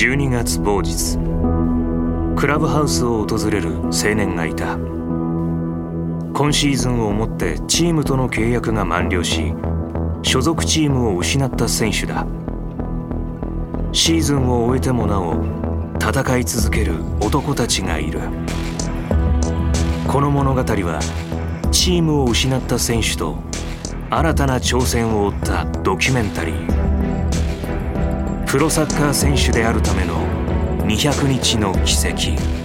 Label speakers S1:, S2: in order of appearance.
S1: 12月某日、クラブハウスを訪れる青年がいた。今シーズンをもってチームとの契約が満了し、所属チームを失った選手だ。シーズンを終えてもなお戦い続ける男たちがいる。この物語はチームを失った選手と新たな挑戦を追ったドキュメンタリー。プロサッカー選手であるための200日の軌跡。